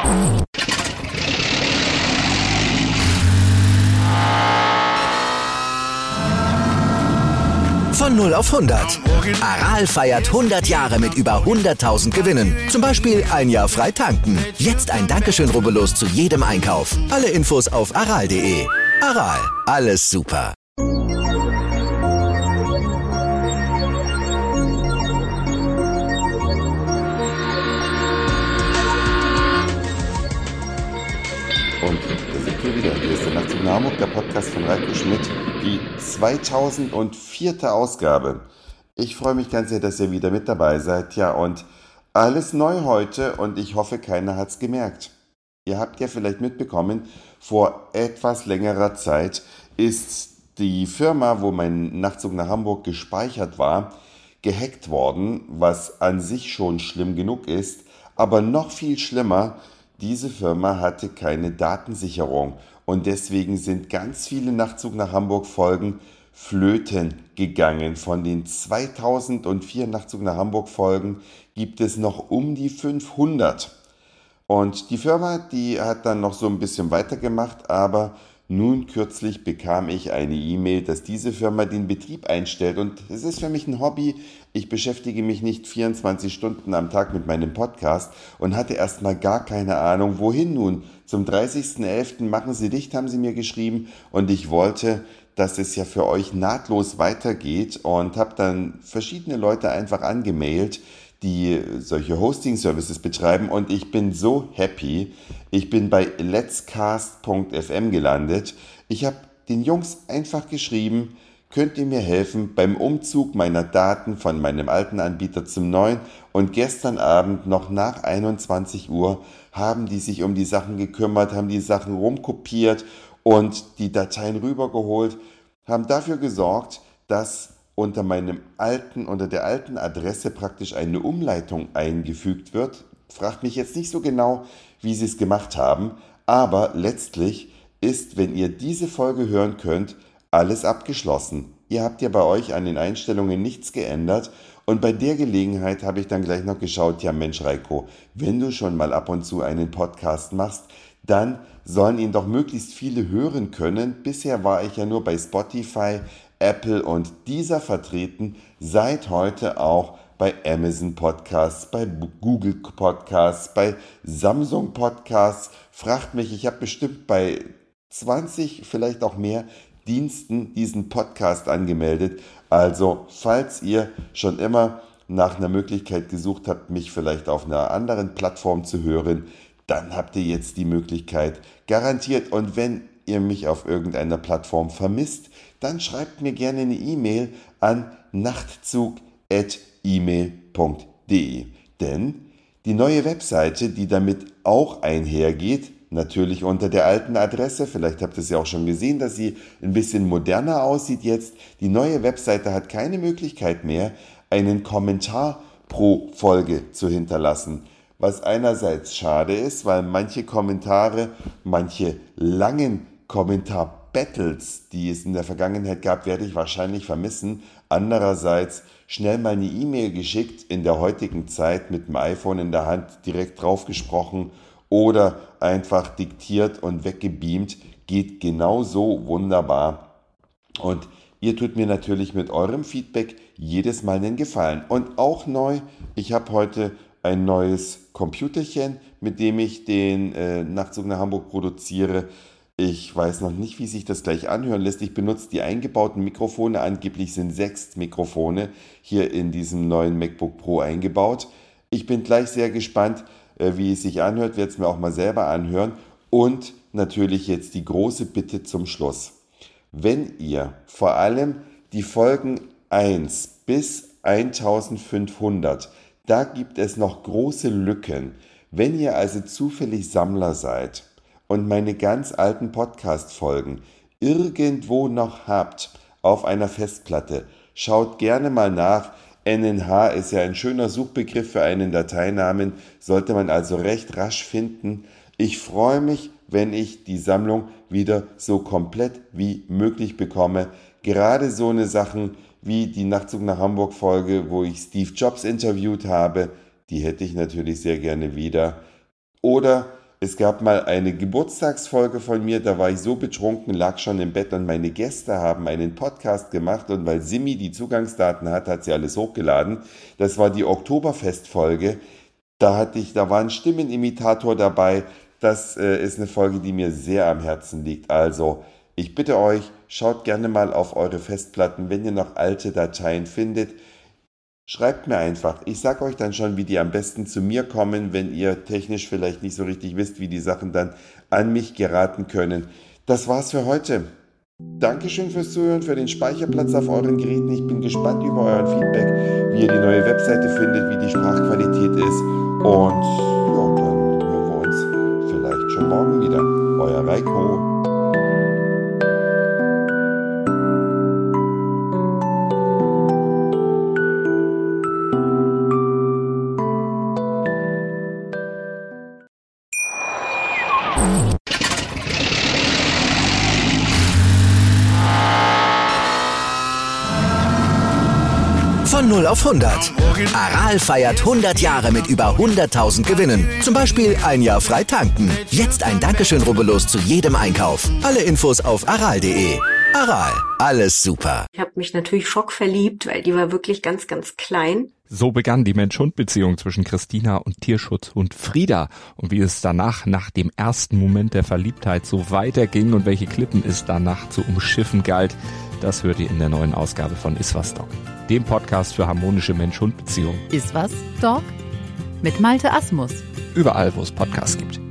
Von 0 auf 100. Aral feiert 100 Jahre mit über 100.000 Gewinnen. Zum Beispiel ein Jahr frei tanken. Jetzt ein Dankeschön, rubbellos zu jedem Einkauf. Alle Infos auf aral.de. Aral, alles super. Und da sind wir wieder. Hier ist der Nachtzug nach Hamburg, der Podcast von Reiko Schmidt, die 2004. Ausgabe. Ich freue mich ganz sehr, dass ihr wieder mit dabei seid. Ja, und alles neu heute und ich hoffe, keiner hat es gemerkt. Ihr habt ja vielleicht mitbekommen, vor etwas längerer Zeit ist die Firma, wo mein Nachtzug nach Hamburg gespeichert war, gehackt worden, was an sich schon schlimm genug ist, aber noch viel schlimmer, diese Firma hatte keine Datensicherung und deswegen sind ganz viele Nachtzug nach Hamburg Folgen flöten gegangen. Von den 2004 Nachtzug nach Hamburg Folgen gibt es noch um die 500. Und die Firma, die hat dann noch so ein bisschen weitergemacht, aber nun kürzlich bekam ich eine E-Mail, dass diese Firma den Betrieb einstellt. Und es ist für mich ein Hobby. Ich beschäftige mich nicht 24 Stunden am Tag mit meinem Podcast und hatte erstmal gar keine Ahnung, wohin nun. Zum 30.11. machen sie dicht, haben sie mir geschrieben. Und ich wollte, dass es ja für euch nahtlos weitergeht und habe dann verschiedene Leute einfach angemailt, die solche Hosting-Services betreiben und ich bin so happy. Ich bin bei letscast.fm gelandet. Ich habe den Jungs einfach geschrieben, könnt ihr mir helfen beim Umzug meiner Daten von meinem alten Anbieter zum neuen? Und gestern Abend noch nach 21 Uhr haben die sich um die Sachen gekümmert, haben die Sachen rumkopiert und die Dateien rübergeholt, haben dafür gesorgt, dass unter der alten Adresse praktisch eine Umleitung eingefügt wird. Fragt mich jetzt nicht so genau, wie sie es gemacht haben, aber letztlich ist, wenn ihr diese Folge hören könnt, alles abgeschlossen. Ihr habt ja bei euch an den Einstellungen nichts geändert und bei der Gelegenheit habe ich dann gleich noch geschaut, ja Mensch Reiko, wenn du schon mal ab und zu einen Podcast machst, dann sollen ihn doch möglichst viele hören können. Bisher war ich ja nur bei Spotify, Apple und Deezer vertreten, seit heute auch bei Amazon Podcasts, bei Google Podcasts, bei Samsung Podcasts. Fragt mich, ich habe bestimmt bei 20, vielleicht auch mehr Diensten diesen Podcast angemeldet. Also, falls ihr schon immer nach einer Möglichkeit gesucht habt, mich vielleicht auf einer anderen Plattform zu hören, dann habt ihr jetzt die Möglichkeit garantiert. Und wenn ihr mich auf irgendeiner Plattform vermisst, dann schreibt mir gerne eine E-Mail an nachtzug@email.de. Denn die neue Webseite, die damit auch einhergeht, natürlich unter der alten Adresse, vielleicht habt ihr es ja auch schon gesehen, dass sie ein bisschen moderner aussieht jetzt. Die neue Webseite hat keine Möglichkeit mehr, einen Kommentar pro Folge zu hinterlassen. Was einerseits schade ist, weil manche Kommentare, manche langen Kommentar-Battles, die es in der Vergangenheit gab, werde ich wahrscheinlich vermissen. Andererseits schnell mal eine E-Mail geschickt, in der heutigen Zeit mit dem iPhone in der Hand direkt drauf gesprochen oder einfach diktiert und weggebeamt, geht genauso wunderbar. Und ihr tut mir natürlich mit eurem Feedback jedes Mal einen Gefallen. Und auch neu, ich habe heute ein neues Computerchen, mit dem ich den Nachtzug nach Hamburg produziere. Ich weiß noch nicht, wie sich das gleich anhören lässt. Ich benutze die eingebauten Mikrofone. Angeblich sind 6 Mikrofone hier in diesem neuen MacBook Pro eingebaut. Ich bin gleich sehr gespannt, wie es sich anhört. Werde es mir auch mal selber anhören. Und natürlich jetzt die große Bitte zum Schluss. Wenn ihr vor allem die Folgen 1 bis 1500, da gibt es noch große Lücken. Wenn ihr also zufällig Sammler seid und meine ganz alten Podcast-Folgen irgendwo noch habt auf einer Festplatte, schaut gerne mal nach. NNH ist ja ein schöner Suchbegriff für einen Dateinamen, sollte man also recht rasch finden. Ich freue mich, wenn ich die Sammlung wieder so komplett wie möglich bekomme. Gerade so eine Sachen wie die Nachtzug nach Hamburg Folge, wo ich Steve Jobs interviewt habe, die hätte ich natürlich sehr gerne wieder. Oder es gab mal eine Geburtstagsfolge von mir, da war ich so betrunken, lag schon im Bett und meine Gäste haben einen Podcast gemacht und weil Simi die Zugangsdaten hat sie alles hochgeladen. Das war die Oktoberfestfolge. Da war ein Stimmenimitator dabei. Das ist eine Folge, die mir sehr am Herzen liegt. Also, ich bitte euch, schaut gerne mal auf eure Festplatten, wenn ihr noch alte Dateien findet. Schreibt mir einfach. Ich sage euch dann schon, wie die am besten zu mir kommen, wenn ihr technisch vielleicht nicht so richtig wisst, wie die Sachen dann an mich geraten können. Das war's für heute. Dankeschön fürs Zuhören, für den Speicherplatz auf euren Geräten. Ich bin gespannt über euren Feedback, wie ihr die neue Webseite findet, wie die Sprachqualität ist. Und ja, dann hören wir uns vielleicht schon morgen wieder. Euer Reiko. Von 0 auf 100. Aral feiert 100 Jahre mit über 100.000 Gewinnen. Zum Beispiel ein Jahr frei tanken. Jetzt ein Dankeschön, rubbellos zu jedem Einkauf. Alle Infos auf aral.de. Aral, alles super. Ich habe mich natürlich schockverliebt, weil die war wirklich ganz, ganz klein. So begann die Mensch-Hund-Beziehung zwischen Christina und Tierschutzhund Frieda. Und wie es danach, nach dem ersten Moment der Verliebtheit, so weiterging und welche Klippen es danach zu umschiffen galt, das hört ihr in der neuen Ausgabe von Iswas Dog, dem Podcast für harmonische Mensch-Hund-Beziehungen. Iswas Dog mit Malte Asmus. Überall, wo es Podcasts gibt.